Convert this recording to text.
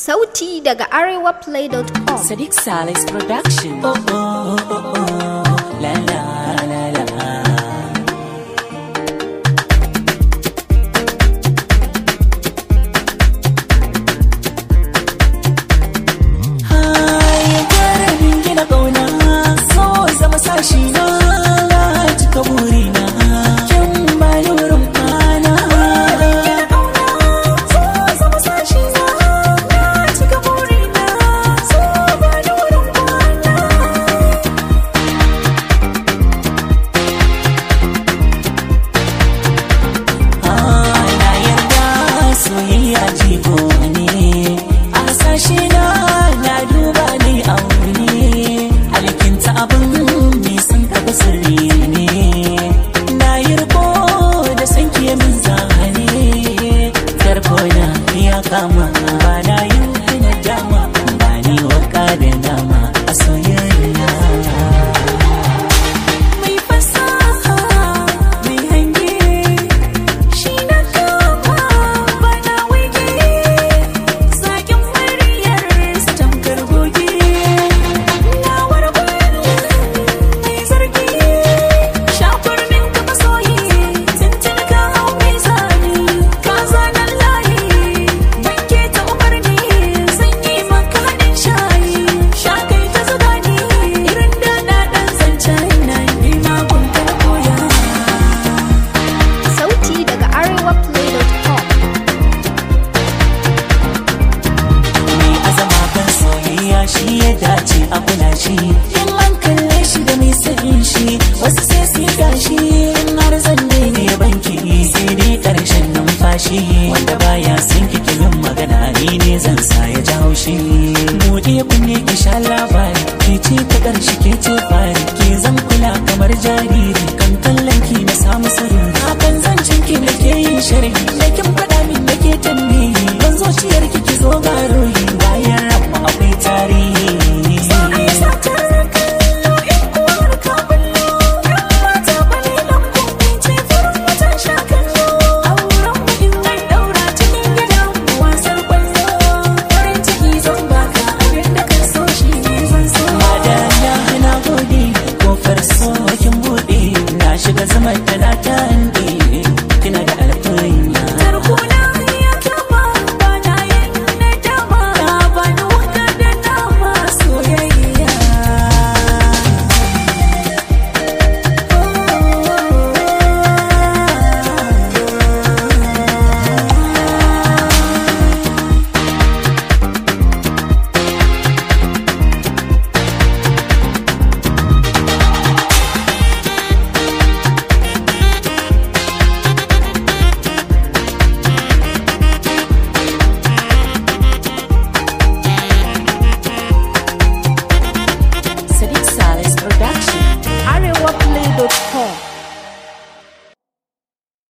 Sauti daga arewaplay.com. Sadiq Salis Production. Oh, oh, oh, oh, la la la la. Hai, karamin gina kauna, so zama sashi na, cika burina. Kin bani wurin kwana. Kama ba na yin hana dama ba ni waka da nama a soyayya mai fasaha mai hange shi na kama ba na wige zakin muryar sa tamkar goge na warbar mai zargi shakurmin ka masoyi tuntun ka hau mai zani ka zanen layi shi ya dace a kula shi in an kalle shi da mai sanin shi wasu sai su gashi in har zan ne banki sai dai karshen numfashi wanda baya son kikin magana ni ne zan sa ya ji haushi buɗe kunne ki sha labari ke ce ta ƙarshe ke ce fari ke zan kula kamar jariri kan kallon ki na samu sirri hakan zan cinki da ke yin sharhi da kin